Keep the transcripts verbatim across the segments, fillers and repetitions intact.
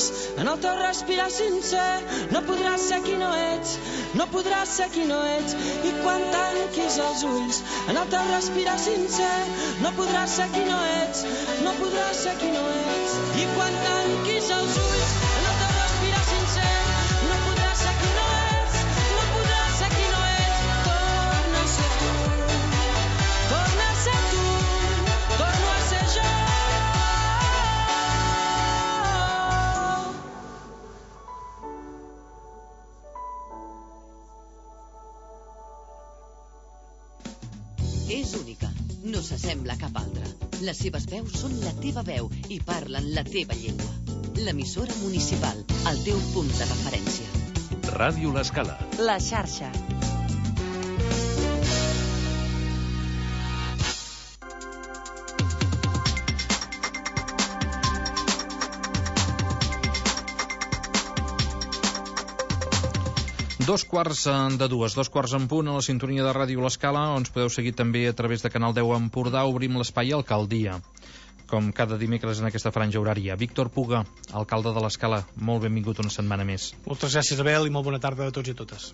ulls, en el teu respirar sincer. No podràs ser qui no ets, no podràs ser qui no ets. I quan tanquis els ulls, en el teu respirar sincer, no podràs ser qui no ets, no podràs ser qui no ets. I quan tanquis els ulls, en el teu respirar sincer, no podràs ser qui no ets, no podràs ser qui no ets. Torna a ser tu, torna a ser tu, torno a ser jo. És única, no s'assembla a cap altra. Les seves veus són la teva veu i parlen la teva llengua. L'emissora municipal, el teu punt de referència. Ràdio L'Escala. La xarxa. Dos quarts de dues, dos quarts en punt a la sintonia de Ràdio L'Escala, on ens podeu seguir també a través de Canal deu Empordà. Obrim l'espai Alcaldia, com cada dimecres en aquesta franja horària. Víctor Puga, alcalde de l'Escala, molt benvingut una setmana més. Moltes gràcies, Abel, i molt bona tarda a tots i a totes.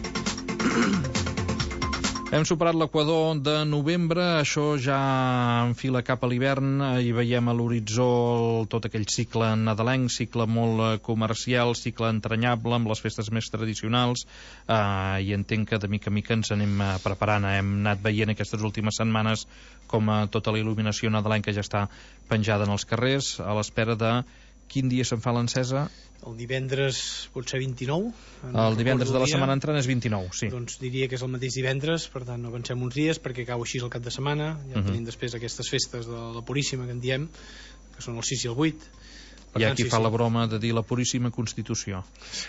Hem superat l'equador de novembre, això ja enfila cap a l'hivern i veiem a l'horitzó tot aquell cicle nadalenc, cicle molt comercial, cicle entranyable amb les festes més tradicionals, eh, i entenc que de mica a mica ens anem preparant. Hem anat veient aquestes últimes setmanes com tota la il·luminació nadalenca ja està penjada en els carrers, a l'espera de quin dia se'n fa l'encesa? El divendres pot ser vint-i-nou. El divendres de la setmana entrant és vint-i-nou, sí. Doncs diria que és el mateix divendres, per tant no avancem uns dies perquè cau així el cap de setmana. Ja uh-huh. tenim després aquestes festes de la Puríssima que en diem, que són el sis i el vuit. Hi ha qui fa la broma de dir la Puríssima Constitució.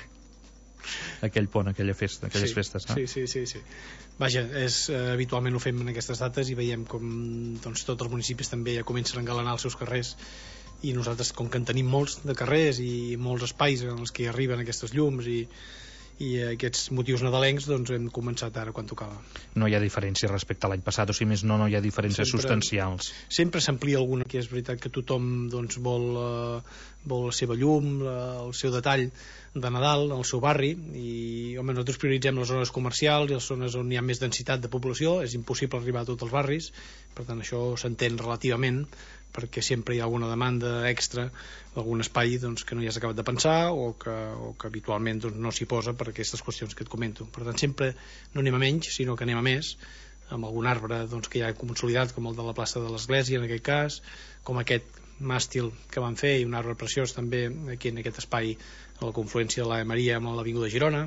Aquell pont, aquella festa, aquelles sí, festes, no? Sí, sí, sí, sí. Vaja, és, eh, habitualment ho fem en aquestes dates i veiem com doncs, tots els municipis també ja comencen a engalanar els seus carrers, i nosaltres, com que en tenim molts de carrers i molts espais en els que arriben aquestes llums i, i aquests motius nadalencs, doncs hem començat ara quan tocava. No hi ha diferència respecte a l'any passat, o si més no, no hi ha diferències sempre, substancials. Sempre s'amplia alguna, que és veritat que tothom doncs, vol, uh, vol la seva llum, la, el seu detall de Nadal al seu barri, i home, nosaltres prioritzem les zones comercials i les zones on hi ha més densitat de població. És impossible arribar a tots els barris, per tant això s'entén relativament, perquè sempre hi ha alguna demanda extra, algun espai doncs, que no hi has acabat de pensar o que, o que habitualment doncs, no s'hi posa per aquestes qüestions que et comento. Per tant, sempre no anem a menys, sinó que anem a més, amb algun arbre doncs, que ja ha consolidat, com el de la plaça de l'Església en aquest cas, com aquest màstil que van fer, i un arbre preciós també aquí en aquest espai a la confluència de la Maria amb l'Avinguda de Girona.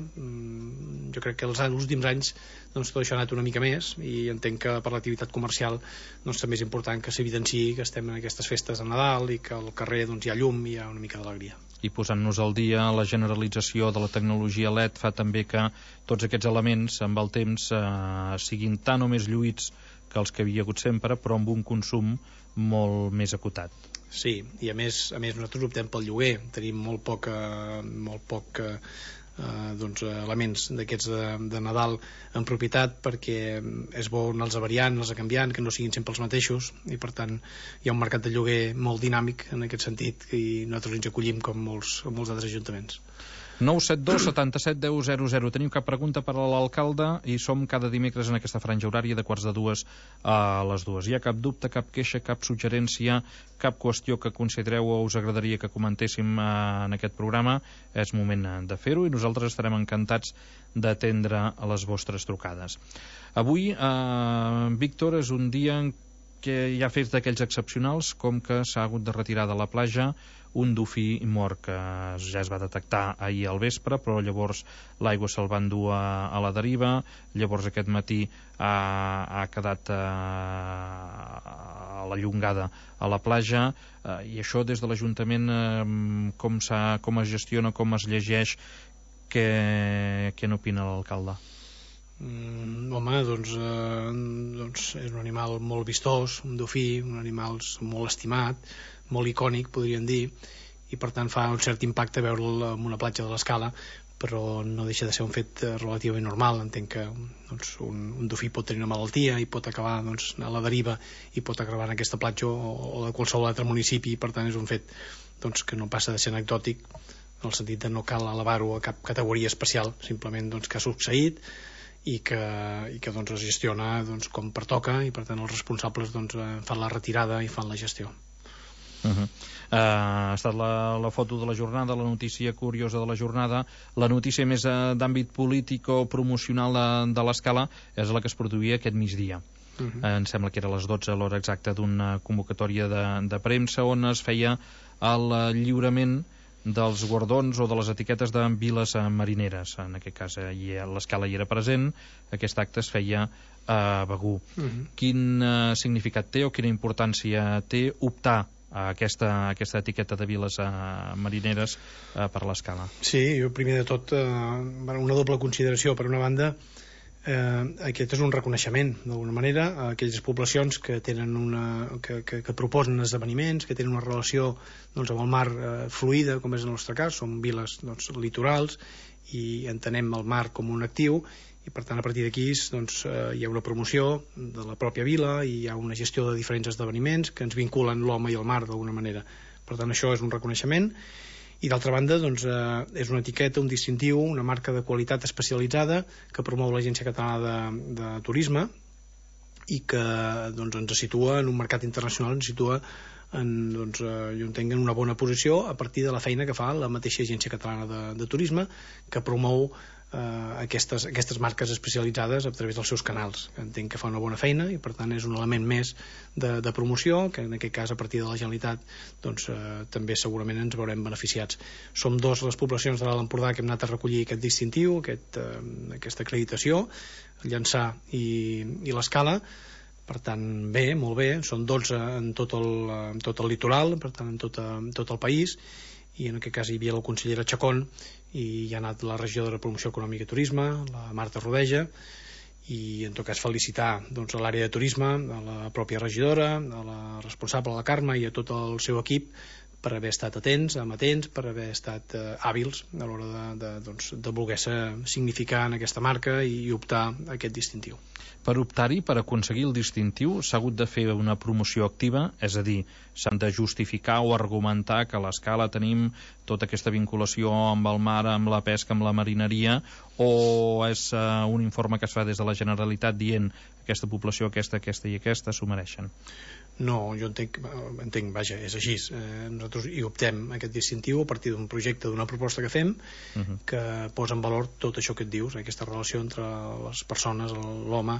Mm, jo crec que els últims anys doncs, tot això ha anat una mica més, i entenc que per l'activitat comercial doncs, també és important que s'evidenciï que estem en aquestes festes de Nadal i que al carrer doncs, hi ha llum i hi ha una mica d'alegria. I posant-nos al dia, la generalització de la tecnologia L E D fa també que tots aquests elements amb el temps eh, siguin tan o més lluïts que els que havia hagut sempre, però amb un consum molt més acotat. Sí, i a més, a més nosaltres optem pel lloguer, tenim molt poc, eh, molt poc eh, doncs, elements d'aquests de, de Nadal en propietat, perquè és bo anar-los variant, anar-los canviant, que no siguin sempre els mateixos, i per tant hi ha un mercat de lloguer molt dinàmic en aquest sentit, i nosaltres ens acollim com molts, com molts altres ajuntaments. nou set dos setanta set deu zero zero. Teniu cap pregunta per a l'alcalde i som cada dimecres en aquesta franja horària de quarts de dues a les dues. Hi ha cap dubte, cap queixa, cap suggerència, cap qüestió que considereu o us agradaria que comentéssim en aquest programa? És moment de fer-ho i nosaltres estarem encantats d'atendre a les vostres trucades. Avui, eh, Víctor, és un dia en què hi ha fets d'aquells excepcionals, com que s'ha hagut de retirar de la platja un dofí mort que ja es va detectar ahir al vespre, però llavors l'aigua se'l va endur a, a la deriva. Llavors aquest matí ha, ha quedat a, a la llongada a la platja, eh, i això des de l'Ajuntament eh, com, com es gestiona, com es llegeix, què, què n'opina l'alcalde? Mm, home, doncs, eh, doncs és un animal molt vistós, un dofí, un animal molt estimat, molt icònic, podríem dir, i per tant fa un cert impacte veure'l en una platja de l'Escala, però no deixa de ser un fet relativament normal. Entenc que doncs, un, un dofí pot tenir una malaltia i pot acabar doncs, a la deriva i pot acabar en aquesta platja o, o de qualsevol altre municipi, i per tant és un fet doncs, que no passa de ser anecdòtic, en el sentit de no cal elevar-ho a cap categoria especial, simplement doncs, que ha succeït i que, i que doncs, es gestiona doncs, com pertoca, i per tant els responsables doncs, fan la retirada i fan la gestió. Uh -huh. uh, ha estat la, la foto de la jornada, la notícia curiosa de la jornada. La notícia més uh, d'àmbit polític o promocional de, de l'Escala és la que es produïa aquest migdia. Uh -huh. uh, em sembla que era a les dotze, a l'hora exacta d'una convocatòria de, de premsa, on es feia el lliurament dels guardons o de les etiquetes de viles marineres. En aquest cas eh, l'Escala hi era present. Aquest acte es feia a Begur. Uh -huh. Quin uh, significat té o quina importància té optar a aquesta, aquesta etiqueta de viles uh, marineres uh, per l'Escala? Sí, jo primer de tot uh, una doble consideració. Per una banda, eh, aquest és un reconeixement d'alguna manera a aquelles poblacions que tenen una, que, que, que proposen esdeveniments, que tenen una relació doncs, amb el mar eh, fluida, com és el nostre cas. Són viles doncs, litorals i entenem el mar com un actiu, i per tant a partir d'aquí doncs, eh, hi ha una promoció de la pròpia vila i hi ha una gestió de diferents esdeveniments que ens vinculen l'home i el mar d'alguna manera. Per tant això és un reconeixement, i d'altra banda doncs, eh, és una etiqueta, un distintiu, una marca de qualitat especialitzada que promou l'Agència Catalana de, de Turisme i que doncs, ens situa en un mercat internacional, ens situa en, doncs, eh, jo entenc en una bona posició a partir de la feina que fa la mateixa Agència Catalana de, de Turisme, que promou Uh, aquestes, aquestes marques especialitzades a través dels seus canals. Entenc que fa una bona feina i per tant és un element més de, de promoció, que en aquest cas a partir de la Generalitat doncs, uh, també segurament ens veurem beneficiats. Som dos les poblacions de l'Alt Empordà que hem anat a recollir aquest distintiu, aquest, uh, aquesta acreditació, Llançà i, i l'Escala. Per tant, bé, molt bé, són dotze en tot el, en tot el litoral, per tant en tot, en tot el país, i en aquest cas hi havia la consellera Chacón i hi ha anat la regidora de Promoció Econòmica i Turisme, la Marta Rodeja, i en tot cas felicitar doncs, a l'àrea de turisme, a la pròpia regidora, a la responsable, a la Carme, i a tot el seu equip per haver estat atents, amatents, per haver estat eh, hàbils a l'hora de, de, doncs, de voler-se significar en aquesta marca i optar a aquest distintiu. Per optar-hi, per aconseguir el distintiu, s'ha hagut de fer una promoció activa, és a dir, s'han de justificar o argumentar que a l'Escala tenim tota aquesta vinculació amb el mar, amb la pesca, amb la marineria, o és uh, un informe que es fa des de la Generalitat dient aquesta població, aquesta, aquesta i aquesta s'ho mereixen? No, jo entenc, entenc vaja, és així. Eh, nosaltres hi optem aquest distintiu a partir d'un projecte, d'una proposta que fem, uh -huh. que posa en valor tot això que et dius, aquesta relació entre les persones, l'home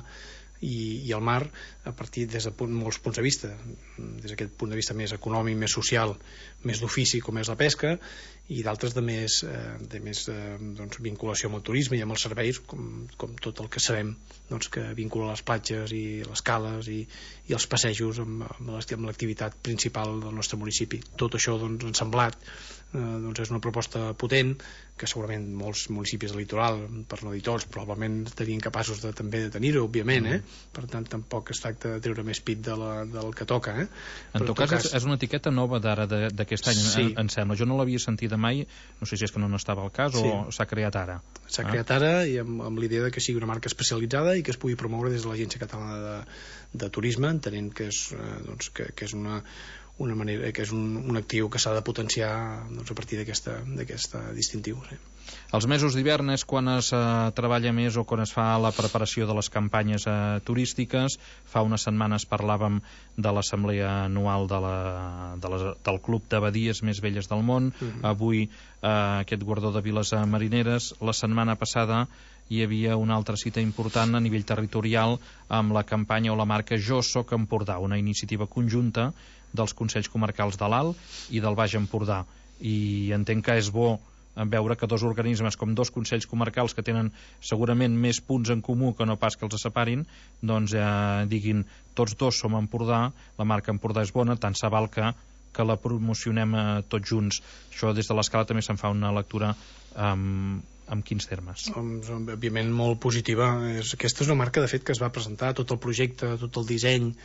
i, i el mar, a partir des de punt, molts punts de vista, des d'aquest punt de vista més econòmic, més social, més d'ofici, com és la pesca, i d'altres de més, eh, de més eh, doncs, vinculació amb el turisme i amb els serveis, com, com tot el que sabem doncs, que vincula les platges i les cales i, i els passejos amb, amb l'activitat principal del nostre municipi. Tot això doncs, ensemblat eh, doncs és una proposta potent que segurament molts municipis del litoral, per no dir tots, probablement estarien capaços de, també de tenir-ho, òbviament, eh? Per tant tampoc es tracta de treure més pit de la, del que toca, eh? En tot cas, cas és una etiqueta nova d'ara, d'aquest any, sí. em, em sembla. Jo no l'havia sentida mai, no sé si és que no n'estava al cas, sí. o s'ha creat ara. S'ha ah. creat ara i amb, amb l'idea de que sigui una marca especialitzada i que es pugui promoure des de l'Agència Catalana de, de Turisme, entenent que és, eh, doncs, que, que és una una manera, que és un, un actiu que s'ha de potenciar doncs, a partir d'aquest distintiu. Sí. Els mesos d'hivern és quan es uh, treballa més o quan es fa la preparació de les campanyes uh, turístiques. Fa unes setmanes parlàvem de l'assemblea anual de la, de les, del Club d'Abadies més velles del món. Uh -huh. Avui uh, aquest guardó de viles uh, marineres. La setmana passada hi havia una altra cita important a nivell territorial amb la campanya o la marca Jo Soc Empordà, una iniciativa conjunta dels Consells Comarcals de l'Alt i del Baix Empordà, i entenc que és bo veure que dos organismes com dos Consells Comarcals que tenen segurament més punts en comú que no pas que els separin, doncs eh, diguin tots dos som Empordà, la marca Empordà és bona, tant se val que, que la promocionem eh, tots junts. Això des de l'Escala també se'n fa una lectura amb, amb quins termes? Òbviament molt positiva. És, aquesta és una marca de fet que es va presentar, tot el projecte, tot el disseny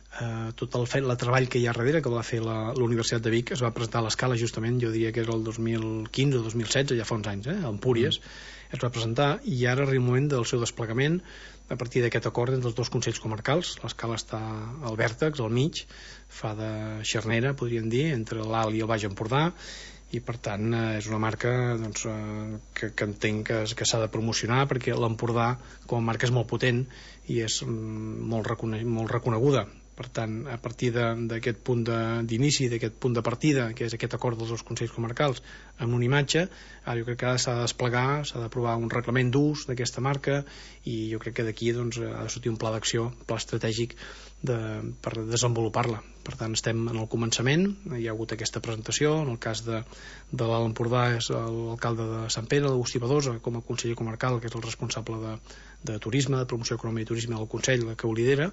Uh, tot el, fet, el treball que hi ha darrere, que va fer la, la Universitat de Vic, es va presentar a l'Escala justament, jo diria que era el dos mil quinze o dos mil setze, ja fa uns anys, eh, a Empúries, mm. es va presentar, i ara arriba el moment del seu desplegament a partir d'aquest acord entre els dos consells comarcals. L'Escala està al vèrtex, al mig, fa de xarnera, podríem dir, entre l'Alt i el Baix Empordà, i per tant eh, és una marca doncs, eh, que, que entenc que, que s'ha de promocionar, perquè l'Empordà com a marca és molt potent i és mm, molt, recone molt reconeguda. Per tant, a partir d'aquest punt d'inici, d'aquest punt de partida, que és aquest acord dels dos consells comarcals, amb una imatge, ara jo crec que s'ha de desplegar, s'ha d'aprovar un reglament d'ús d'aquesta marca, i jo crec que d'aquí doncs, ha de sortir un pla d'acció, un pla estratègic de, per desenvolupar-la. Per tant, estem en el començament, hi ha hagut aquesta presentació, en el cas de, de l'Alt Empordà és l'alcalde de Sant Pere, l'Agustí Badosa, com a conseller comarcal, que és el responsable de, de turisme, de promoció econòmica i turisme del Consell, que ho lidera,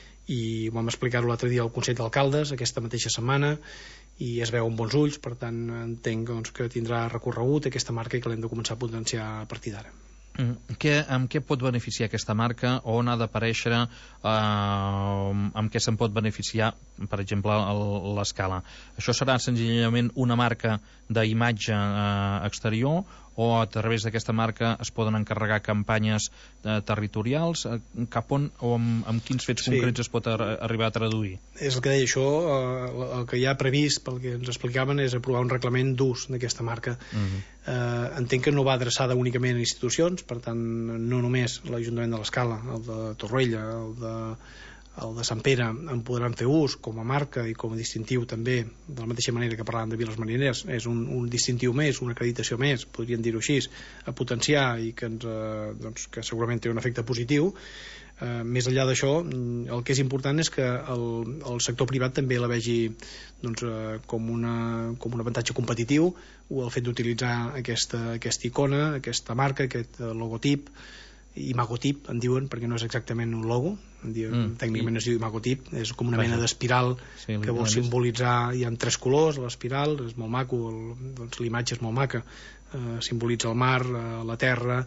i vam explicar-ho l'altre dia al Consell d'Alcaldes aquesta mateixa setmana, i es veu amb bons ulls. Per tant entenc doncs, que tindrà recorregut aquesta marca i que l'hem de començar a potenciar a partir d'ara. Mm. Què, amb què pot beneficiar aquesta marca, on ha d'aparèixer, eh, amb què se'n pot beneficiar, per exemple, l'Escala? Això serà senzillament una marca d'imatge eh, exterior, o a través d'aquesta marca es poden encarregar campanyes eh, territorials? Eh, cap on o amb, amb quins fets sí. concrets es pot ar arribar a traduir? És el que deia això, eh, el que hi ha previst, pel que ens explicaven, és aprovar un reglament d'ús d'aquesta marca. Uh -huh. eh, entenc que no va adreçada únicament a institucions, per tant no només l'Ajuntament de l'Escala, el de Torroella, el de el de Sant Pere en podran fer ús com a marca i com a distintiu també, de la mateixa manera que parlàvem de Viles Marineres, és un, un distintiu més, una acreditació més, podríem dir-ho així, a potenciar, i que, ens, eh, doncs, que segurament té un efecte positiu. Eh, més enllà d'això, el que és important és que el, el sector privat també la vegi doncs, eh, com, una, com un avantatge competitiu, o el fet d'utilitzar aquesta, aquesta icona, aquesta marca, aquest logotip, imagotip en diuen, perquè no és exactament un logo, diuen, mm. tècnicament es diu imagotip, és com una Vaja. mena d'espiral sí, que vol simbolitzar, hi ha tres colors l'espiral, és molt maco, el, doncs l'imatge és molt maca, eh, simbolitza el mar, eh, la terra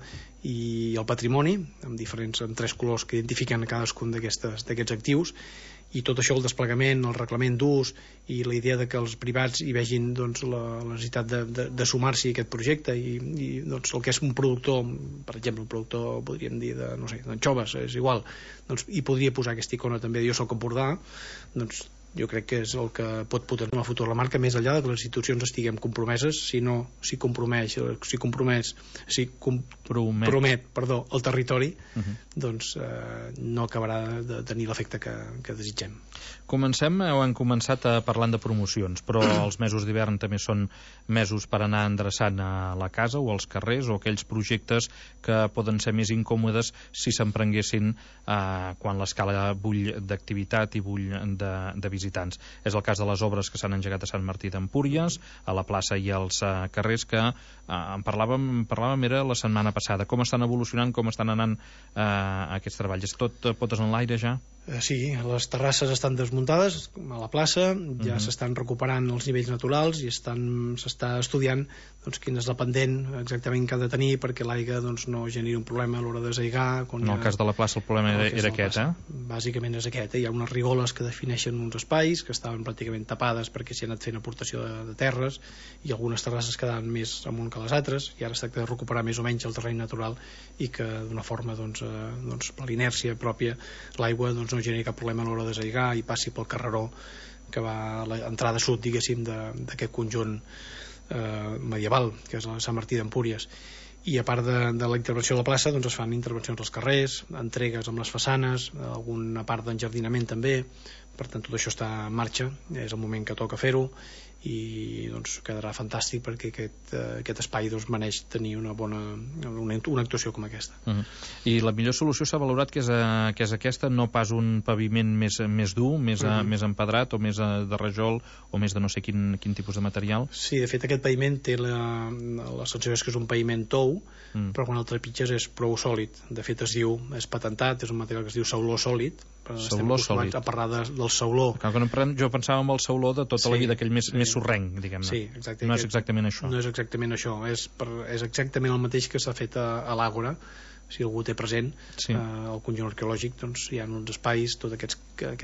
i el patrimoni, amb diferents, amb tres colors que identifiquen cadascun d'aquests actius, i tot això, el desplegament, el reglament d'ús i la idea de que els privats hi vegin doncs, la, la necessitat de, de, de sumar-s'hi a aquest projecte, i, i doncs, el que és un productor, per exemple un productor podríem dir de, no sé, d'anxoves, és igual, doncs hi podria posar aquesta icona també de Jo soc Empordà, doncs jo crec que és el que pot potenciar en el futur la marca, més enllà de que les institucions estiguem compromeses, si no s'hi compromeix, si compromès, si compromet, promet, perdó, el territori, uh -huh. doncs eh, no acabarà de tenir l'efecte que, que desitgem. Comencem, o hem començat a parlant de promocions, però els mesos d'hivern també són mesos per anar endreçant a la casa o als carrers, o aquells projectes que poden ser més incòmodes si s'emprenguessin eh, quan l'Escala bull d'activitat i bull de, de visitants. És el cas de les obres que s'han engegat a Sant Martí d'Empúries, a la plaça i als uh, carrers, que uh, en parlàvem, parlàvem era la setmana passada. Com estan evolucionant, com estan anant uh, aquests treballs? És tot uh, potes en l'aire ja? Eh, sí, les terrasses estan desmuntades a la plaça, ja uh-huh. s'estan recuperant els nivells naturals i s'està estudiant doncs, quina és la pendent exactament que ha de tenir perquè l'aigua doncs, no generi un problema a l'hora de desaigar. En el cas de la plaça el problema era, era aquest, eh? Bàsicament és aquest, eh? Hi ha unes rigoles que defineixen uns espais que estaven pràcticament tapades perquè s'hi ha anat fent aportació de, de terres, i algunes terrasses quedaven més amunt que les altres, i ara es tracta de recuperar més o menys el terreny natural i que d'una forma doncs, eh, doncs, per l'inèrcia pròpia l'aigua doncs, no generi cap problema a l'hora de desaigar i passi pel carreró que va a l'entrada sud, diguéssim, d'aquest conjunt eh, medieval que és el Sant Martí d'Empúries. I a part de, de la intervenció a la plaça doncs es fan intervencions als carrers, entregues amb les façanes, alguna part d'enjardinament també. Per tant, tot això està en marxa, és el moment que toca fer-ho, i doncs quedarà fantàstic perquè aquest, eh, aquest espai doncs, mereix tenir una bona una, una actuació com aquesta. Uh -huh. I la millor solució s'ha valorat que és, a, que és aquesta, no pas un paviment més, més dur, més, uh -huh. a, més empedrat o més a, de rajol o més de no sé quin, quin tipus de material? Sí, de fet aquest paviment té la, la sensació és que és un paviment tou, uh -huh. però quan el trepitges és prou sòlid. De fet es diu, és patentat, és un material que es diu sauló sòlid. Sauló sòlid. A parlar de, del sauló. Jo pensava en el sauló de tota sí, la vida, aquell més, sí. més sorrenc, diguem-ne. Sí, exacte. No és exactament això. No és exactament això. És, per, és exactament el mateix que s'ha fet a, a l'Àgora, si algú té present, sí. eh, el conjunt arqueològic, doncs hi ha uns espais, tot aquests, aquest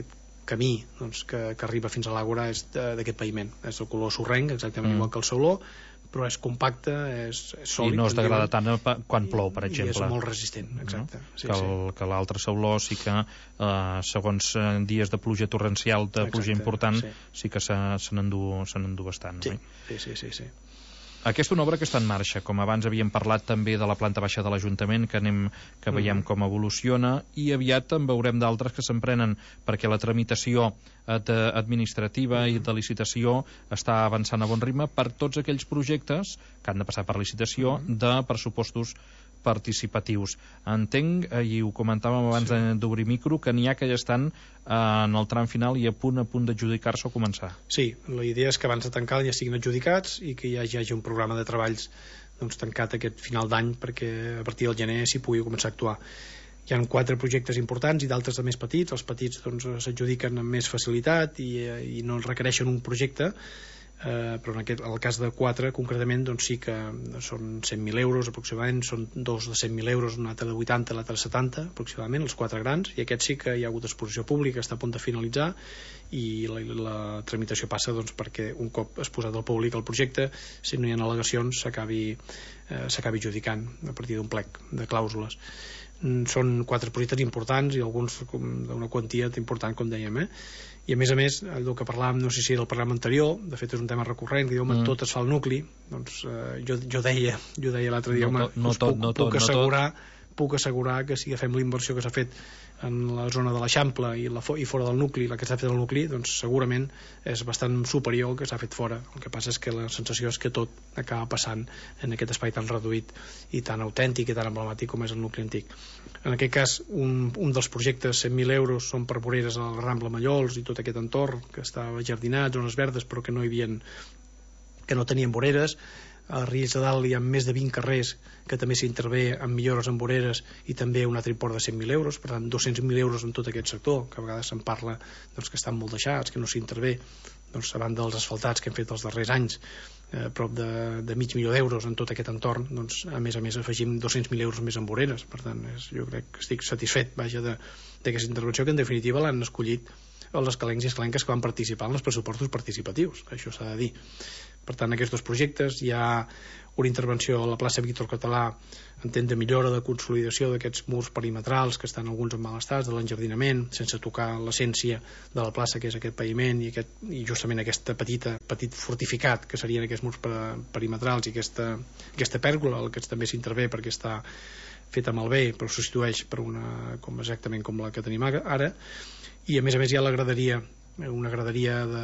camí doncs, que, que arriba fins a l'àgora és d'aquest paviment, és el color sorrenc, exactament mm. igual que el sauló, però és compacte, és, és sòlid. I no es degrada tant quan plou, per exemple. I és molt resistent, exacte. No? Sí, que el, sí. que l'altre sauló sí que, eh, segons dies de pluja torrencial, de exacte, pluja important, sí, sí que se, se n'endú se n'endú bastant. Sí, no? sí, sí, sí, sí. Aquesta és una obra que està en marxa, com abans havíem parlat també de la planta baixa de l'Ajuntament, que anem que veiem mm-hmm. com evoluciona, i aviat en veurem d'altres que s'emprenen, perquè la tramitació administrativa mm-hmm. i de licitació està avançant a bon ritme per tots aquells projectes que han de passar per licitació mm-hmm. de pressupostos participatius. Entenc, i ho comentàvem abans sí. d'obrir micro, que n'hi ha que ja estan eh, en el tram final i a punt a punt d'adjudicar-se o començar. Sí, la idea és que abans de tancar ja siguin adjudicats i que ja hi hagi un programa de treballs doncs, tancat aquest final d'any perquè a partir del gener s'hi pugui començar a actuar. Hi ha quatre projectes importants i d'altres de més petits. Els petits doncs, s'adjudiquen amb més facilitat i, i no requereixen un projecte, Uh, però en aquest, el cas de quatre concretament doncs sí que són cent mil euros aproximadament, són dos de cent mil euros, un altre de vuitanta, l'altre de setanta aproximadament, els quatre grans, i aquest sí que hi ha hagut exposició pública, està a punt de finalitzar i la, la tramitació passa doncs, perquè un cop es posat al públic el projecte, si no hi ha al·legacions s'acabi eh, s'acabi adjudicant a partir d'un plec de clàusules. Són quatre projectes importants i alguns d'una quantia important, com dèiem, eh? I a més a més, el que parlàvem, no sé si era el programa anterior, de fet és un tema recurrent, que diu, home, mm. tot es fa al nucli, doncs eh, jo, jo deia jo deia l'altre dia, home, no, no tot, puc, no tot, puc assegurar no tot. puc assegurar que si agafem la inversió que s'ha fet en la zona de l'Eixample i, la, i fora del nucli, la que s'ha fet al nucli, doncs segurament és bastant superior al que s'ha fet fora. El que passa és que la sensació és que tot acaba passant en aquest espai tan reduït i tan autèntic i tan emblemàtic com és el nucli antic. En aquest cas, un, un dels projectes, cent mil euros, són per voreres al Rambla Mallols i tot aquest entorn, que estava jardinat, zones verdes, però que no hi havia, que no tenien voreres. A Riells de Dalt hi ha més de vint carrers que també s'intervé amb millores en voreres i també un altre import de cent mil euros, per tant dos-cents mil euros en tot aquest sector, que a vegades se'n parla doncs, que estan molt deixats, que no s'intervé, doncs, a banda dels asfaltats que hem fet els darrers anys, eh, prop de, de mig milió d'euros en tot aquest entorn, doncs, a més a més afegim dos-cents mil euros més en voreres, per tant és, jo crec que estic satisfet vaja d'aquesta intervenció, que en definitiva l'han escollit els escalencs i escalenques que van participar en els pressupostos participatius, això s'ha de dir. Per tant, aquests dos projectes, hi ha una intervenció a la plaça Víctor Català, entenc de millora, de consolidació d'aquests murs perimetrals que estan alguns en mal estat, de l'enjardinament, sense tocar l'essència de la plaça, que és aquest paviment i, aquest, i justament aquesta petita petit fortificat que serien aquests murs perimetrals i aquesta, aquesta pèrgola, el que també s'intervé perquè està feta malbé, però substitueix per una com exactament com la que tenim ara, i a més a més hi ha la graderia, una graderia de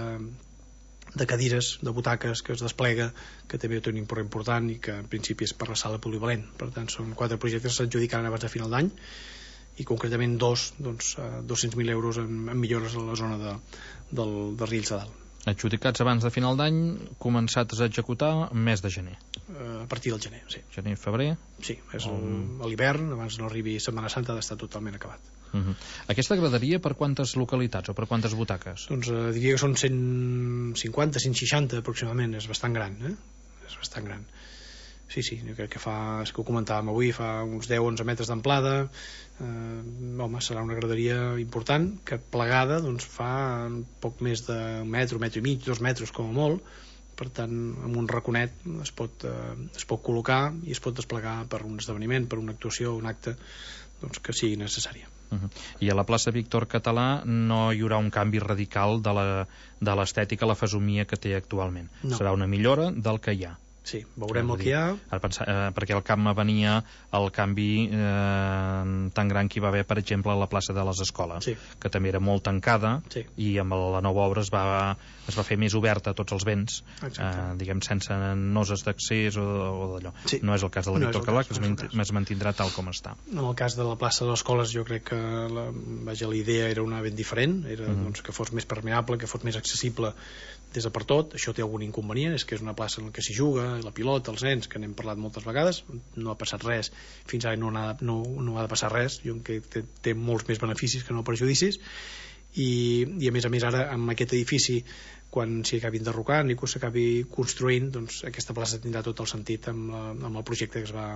de cadires, de butaques que es desplega, que també té un import important i que en principi és per la sala polivalent. Per tant, són quatre projectes que s'adjudicaran abans de final d'any i concretament dos, doncs, dos-cents mil euros en, en millores a la zona de, del, de Riells de Dalt. Adjudicats abans de final d'any, començats a executar mes de gener. A partir del gener, sí. Gener, febrer? Sí, és um... a l'hivern, abans no arribi Setmana Santa, ha d'estar totalment acabat. Uh-huh. Aquesta graderia per quantes localitats o per quantes butaques? Doncs eh, diria que són cent cinquanta, cent seixanta aproximadament, és bastant gran, eh? És bastant gran. Sí, sí, jo crec que fa, és que ho comentàvem avui, fa uns deu a onze metres d'amplada, eh, home, serà una graderia important, que plegada doncs fa un poc més d'un metre, un metre i mig, dos metres com a molt, per tant, amb un raconet es pot, eh, es pot col·locar i es pot desplegar per un esdeveniment, per una actuació, un acte doncs, que sigui necessària. Uh-huh. I a la plaça Víctor Català no hi haurà un canvi radical de l'estètica, la fesomia que té actualment. No. Serà una millora del que hi ha. Sí, veurem el que hi ha. Pensar, eh, perquè al camp venia el canvi eh, tan gran que hi va haver, per exemple, a la plaça de les Escoles, sí. que també era molt tancada, sí. i amb la nova obra es va, es va fer més oberta a tots els vents, eh, diguem, sense noses d'accés o, o d'allò. Sí. No és el cas de la no Víctor Català, que es, no es mantindrà tal com està. En el cas de la plaça de les Escoles jo crec que la, vaja, la idea era una ben diferent, era mm. doncs, que fos més permeable, que fos més accessible des de per tot. Això té algun inconvenient, és que és una plaça en què s'hi juga, la pilota, els nens, que n'hem parlat moltes vegades, no ha passat res, fins ara no ha, no, no ha de passar res, jo crec que té, té molts més beneficis que no perjudicis, i, i a més a més ara amb aquest edifici, quan s'hi acabi enderrocant i que s'acabi construint, doncs aquesta plaça tindrà tot el sentit amb, la, amb el projecte que es va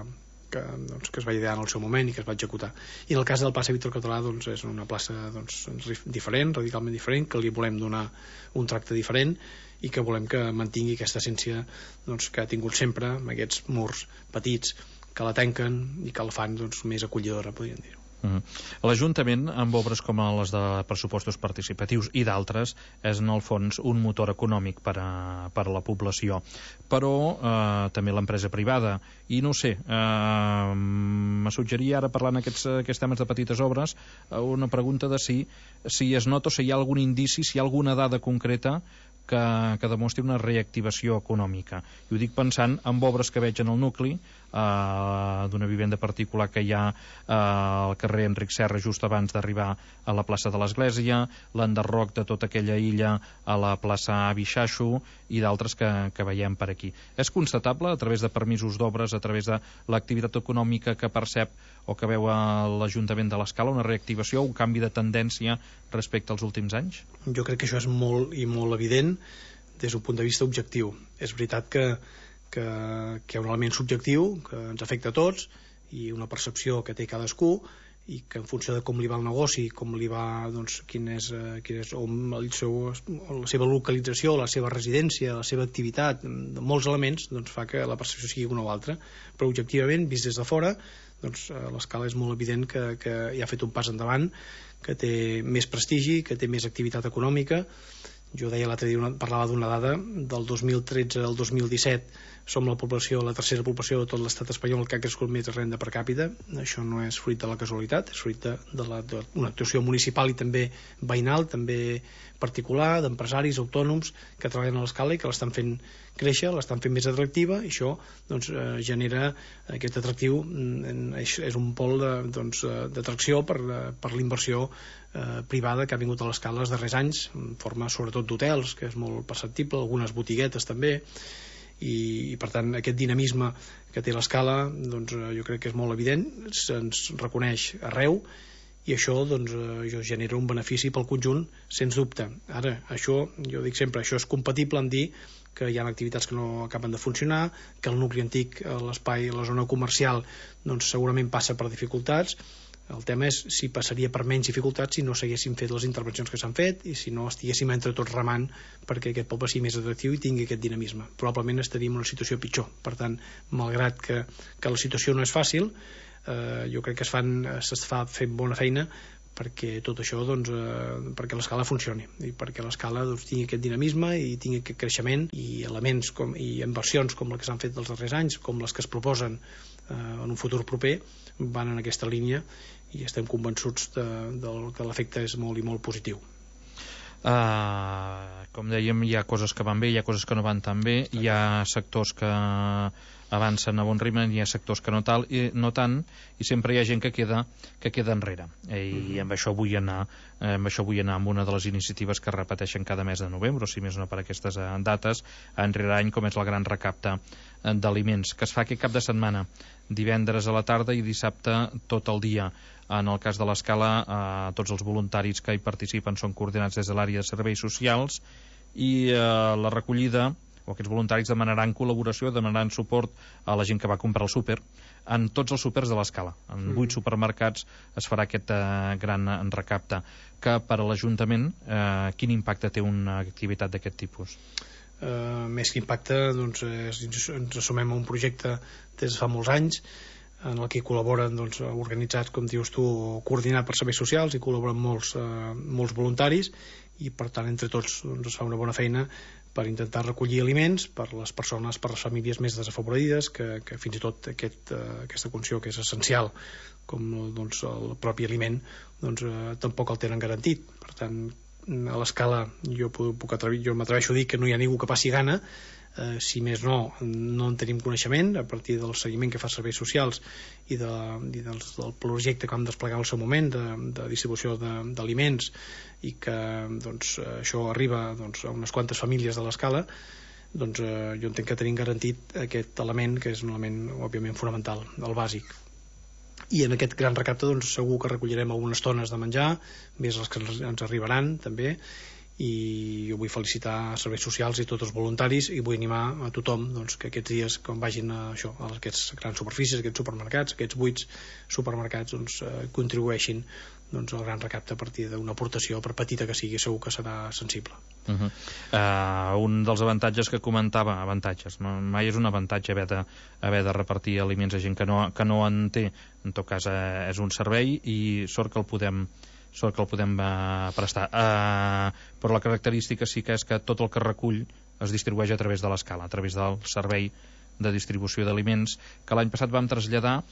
que, doncs, que es va idear en el seu moment i que es va executar. I en el cas del plaça Víctor Català, doncs, és una plaça, doncs, diferent, radicalment diferent, que li volem donar un tracte diferent i que volem que mantingui aquesta essència, doncs, que ha tingut sempre, amb aquests murs petits que la tanquen i que la fan, doncs, més acollidora, podríem dir-ho. Mm. L'Ajuntament, amb obres com les de pressupostos participatius i d'altres, és en el fons un motor econòmic per a, per a la població, però eh, també l'empresa privada, i no sé, eh, me suggeria ara, parlant aquests, aquests temes de petites obres, una pregunta de si, si es nota o si hi ha algun indici, si hi ha alguna dada concreta que, que demostri una reactivació econòmica. I ho dic pensant en obres que veig en el nucli, eh, d'una vivenda particular que hi ha eh, al carrer Enric Serra just abans d'arribar a la plaça de l'Església, l'enderroc de tota aquella illa a la plaça Avi Xaixo i d'altres que, que veiem per aquí. És constatable, a través de permisos d'obres, a través de l'activitat econòmica que percep o que veu a l'Ajuntament de l'Escala, una reactivació, un canvi de tendència respecte als últims anys? Jo crec que això és molt i molt evident des d'un punt de vista objectiu. És veritat que, que, que hi ha un element subjectiu que ens afecta a tots i una percepció que té cadascú i que en funció de com li va el negoci, com li va, doncs, quin és, quin és el seu, la seva localització, la seva residència, la seva activitat, molts elements, doncs, fa que la percepció sigui una o altra, però objectivament, vist des de fora, doncs, l'Escala és molt evident que, que ja ha fet un pas endavant, que té més prestigi, que té més activitat econòmica. Jo deia l'altre dia, parlava d'una dada del dos mil tretze al dos mil disset, som la població, la tercera població de tot l'estat espanyol que ha crescut més renda per càpita. Això no és fruit de la casualitat, és fruit d'una actuació municipal i també veïnal, també particular, d'empresaris autònoms que treballen a l'Escala i que l'estan fent créixer, l'estan fent més atractiva, i això, doncs, eh, genera aquest atractiu, és, és un pol de, doncs, d'atracció per, per l'inversió eh, privada que ha vingut a l'Escala els darrers anys, en forma sobretot d'hotels, que és molt perceptible, algunes botiguetes també, i, i per tant aquest dinamisme que té l'Escala, doncs, jo crec que és molt evident, se'ns reconeix arreu, i això, doncs, jo genera un benefici pel conjunt, sens dubte. Ara, això, jo dic sempre, això és compatible amb dir que hi ha activitats que no acaben de funcionar, que el nucli antic, l'espai, la zona comercial, doncs segurament passa per dificultats. El tema és si passaria per menys dificultats si no s'haguessin fet les intervencions que s'han fet i si no estiguéssim entre tots remant perquè aquest poble sigui més atractiu i tingui aquest dinamisme. Probablement estaríem en una situació pitjor. Per tant, malgrat que, que la situació no és fàcil, eh, jo crec que es fan, s'està fent bona feina perquè tot això, doncs, eh, perquè l'Escala funcioni i perquè l'Escala, doncs, tingui aquest dinamisme i tingui aquest creixement, i elements com, i inversions com les que s'han fet els darrers anys, com les que es proposen eh, en un futur proper, van en aquesta línia i estem convençuts de, de que l'efecte és molt i molt positiu. Uh, com dèiem, hi ha coses que van bé, hi ha coses que no van tan bé, hi ha sectors que avancen a bon ritme, hi ha sectors que no, tal, i, no tant, i sempre hi ha gent que queda, que queda enrere. I, mm-hmm. i amb això vull anar amb això vull anar amb una de les iniciatives que es repeteixen cada mes de novembre, o si més no per aquestes dates, any rere any, com és el gran recapte d'aliments, que es fa aquest cap de setmana, divendres a la tarda i dissabte tot el dia. En el cas de l'Escala, eh, tots els voluntaris que hi participen són coordinats des de l'àrea de serveis socials, i eh, la recollida, o aquests voluntaris demanaran col·laboració, demanaran suport a la gent que va comprar el súper en tots els súpers de l'Escala. En vuit supermercats es farà aquest eh, gran recapte, que per a l'Ajuntament eh, quin impacte té una activitat d'aquest tipus? Uh, més que impacte, doncs, és, ens assumem a un projecte des de fa molts anys en el que col·laboren, doncs, organitzats, com dius tu, coordinat per serveis socials, i col·laboren molts, uh, molts voluntaris, i per tant entre tots, doncs, es fa una bona feina per intentar recollir aliments per les persones, per les famílies més desafavorides, que, que fins i tot aquest, uh, aquesta funció que és essencial com, doncs, el propi aliment, doncs, uh, tampoc el tenen garantit. Per tant, a l'Escala jo, puc atrevir, jo m'atreveixo a dir que no hi ha ningú que passi gana, eh, si més no, no en tenim coneixement a partir del seguiment que fa serveis socials i, de, i del, del projecte que vam desplegar al seu moment de, de distribució d'aliments, i que, doncs, això arriba, doncs, a unes quantes famílies de l'Escala, doncs eh, jo entenc que tenim garantit aquest element, que és un element òbviament fonamental, el bàsic. I en aquest gran recapte, doncs, segur que recollirem algunes tones de menjar, més les que ens arribaran també, i jo vull felicitar serveis socials i tots els voluntaris i vull animar a tothom doncs, que aquests dies quan vagin a, això, a aquests grans superfícies, aquests supermercats, aquests buits supermercats doncs, eh, contribueixin doncs, el gran recapte a partir d'una aportació, per petita que sigui, segur que serà sensible. Uh -huh. uh, un dels avantatges que comentava, avantatges, no? Mai és un avantatge haver de, haver de repartir aliments a gent que no, que no en té, en tot cas eh, és un servei i sort que el podem sort que el podem uh, prestar. Uh, però la característica sí que és que tot el que recull es distribueix a través de l'escala, a través del servei de distribució d'aliments, que l'any passat vam traslladar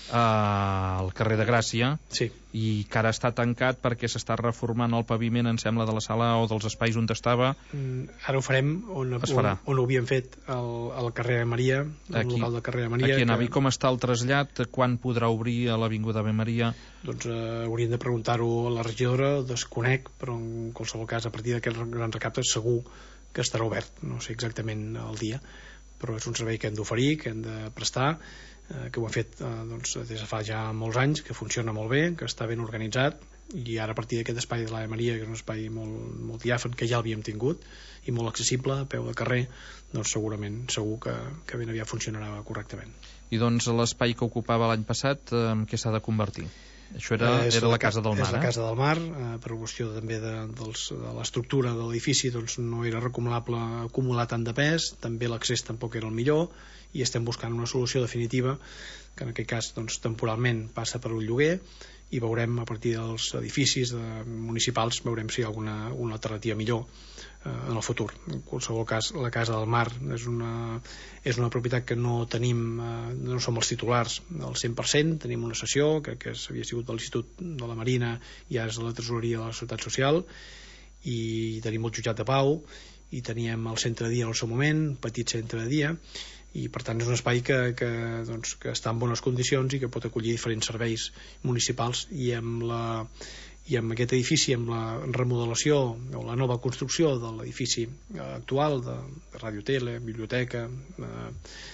al carrer de Gràcia, sí. I que ara està tancat perquè s'està reformant el paviment, em sembla, de la sala o dels espais on estava. Mm, ara ho farem on, on, on ho havíem fet al, al carrer de Maria, al local del carrer de Maria. Aquí que... anava. I com està el trasllat? Quan podrà obrir a l'Avinguda Ave Maria? Doncs eh, hauríem de preguntar-ho a la regidora, desconec, però en qualsevol cas, a partir d'aquest gran recapte segur que estarà obert, no sé exactament el dia, però és un servei que hem d'oferir, que hem de prestar, que ho hem fet eh, doncs, des de fa ja molts anys, que funciona molt bé, que està ben organitzat, i ara a partir d'aquest espai de l'Ave Maria, que és un espai molt, molt diàfan, que ja l'havíem tingut i molt accessible, a peu de carrer, doncs segurament segur que, que ben aviat funcionarà correctament. I doncs l'espai que ocupava l'any passat, eh, en què s'ha de convertir? Això era, eh, era la Casa del Mar, és la Casa del Mar, eh, per qüestió també de, dels, de l'estructura de l'edifici, doncs no era recomanable acumular tant de pes, també l'accés tampoc era el millor, i estem buscant una solució definitiva, que en aquest cas doncs, temporalment passa per un lloguer, i veurem a partir dels edificis de, municipals, veurem si hi ha alguna una alternativa millor eh, en el futur. En qualsevol cas, la Casa del Mar és una, és una propietat que no tenim, eh, no som els titulars al cent per cent, tenim una sessió que, que havia sigut de l'Institut de la Marina i ara és de la Tresoreria de la Seguretat Social, i tenim el jutjat de Pau, i teníem el centre de dia en el seu moment, petit centre de dia, i per tant és un espai que, que, doncs, que està en bones condicions i que pot acollir diferents serveis municipals, i amb, la, i amb aquest edifici, amb la remodelació o la nova construcció de l'edifici actual de, de Ràdio Tele, biblioteca, eh,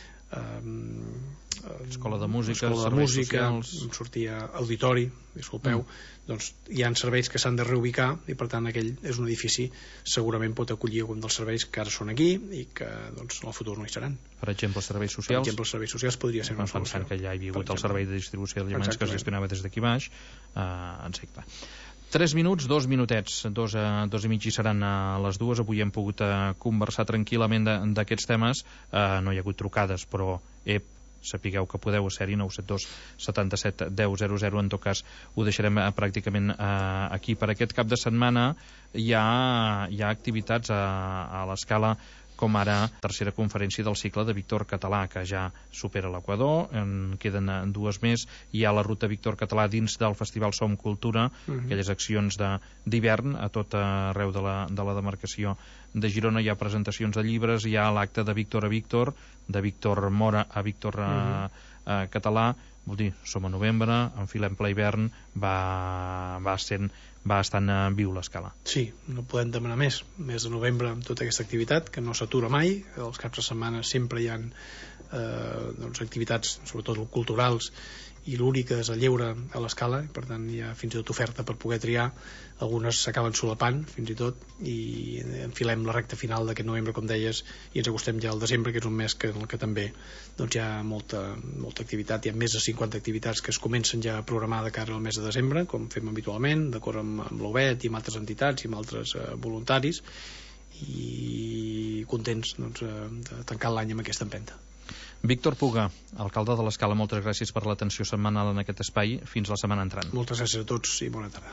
eh, escola de música, escola de serveis música, socials, em sortia auditori, disculpeu, mm. doncs hi ha serveis que s'han de reubicar, i per tant aquell és un edifici segurament pot acollir algun dels serveis que ara són aquí i que doncs, en el futur no hi seran. Per exemple, els serveis socials. Per exemple, els serveis socials podria ser una solució. Pensant que ja hi ha hagut el servei de distribució d'aliments que es gestionava des d'aquí baix, eh, en segle. Tres minuts, dos minutets, dos, eh, dos i mig i seran a les dues. Avui hem pogut eh, conversar tranquil·lament d'aquests temes. Eh, no hi ha hagut trucades, però he sapigueu que podeu ser-hi, nou set dos setanta-set deu zero zero. En tot cas ho deixarem eh, pràcticament eh, aquí. Per aquest cap de setmana hi ha, hi ha activitats a, a l'escala, com ara tercera conferència del cicle de Víctor Català, que ja supera l'Equador, en queden dues més. Hi ha la ruta Víctor Català dins del Festival Som Cultura, uh-huh. aquelles accions d'hivern a tot arreu de la, de la demarcació de Girona. Hi ha presentacions de llibres, hi ha l'acte de Víctor a Víctor, de Víctor Mora a Víctor uh-huh. a, a Català. Vol dir, som a novembre, enfilem ple hivern, va, va sent va estant viu l'escala. Sí, no podem demanar més. Mes de novembre amb tota aquesta activitat, que no s'atura mai. Els caps de setmana sempre hi ha eh, doncs, activitats, sobretot culturals, i l'úniques a lleure a l'escala, per tant hi ha fins i tot oferta per poder triar. Algunes s'acaben solapant fins i tot, i enfilem la recta final d'aquest novembre, com deies, i ens acostem ja al desembre, que és un mes que, en el que també doncs, hi ha molta, molta activitat. Hi ha més de cinquanta activitats que es comencen ja a programar de cara al mes de desembre, com fem habitualment, d'acord amb, amb l'O B E T i amb altres entitats i amb altres eh, voluntaris, i contents doncs, eh, de tancar l'any amb aquesta empenta. Víctor Puga, alcalde de l'Escala, moltes gràcies per l'atenció setmanal en aquest espai. Fins la setmana entrant. Moltes gràcies a tots i bona tarda.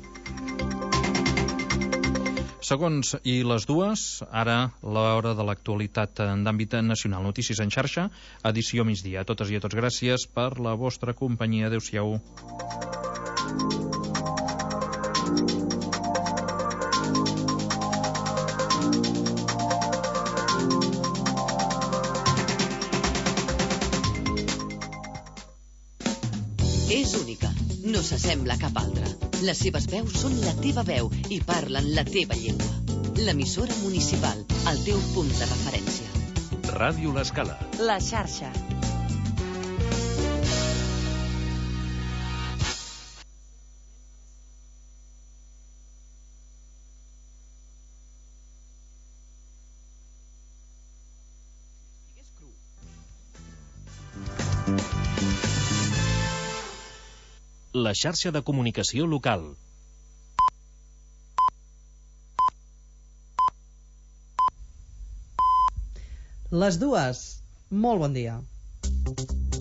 Segons i les dues, ara l'hora de l'actualitat d'àmbit nacional. Notícies en xarxa, edició migdia. A totes i a tots gràcies per la vostra companyia. Adéu-siau. És única, no s'assembla a cap altra. Les seves veus són la teva veu i parlen la teva llengua. L'emissora municipal, el teu punt de referència. Ràdio L'Escala. La xarxa. La xarxa de comunicació local. Les dues. Molt bon dia.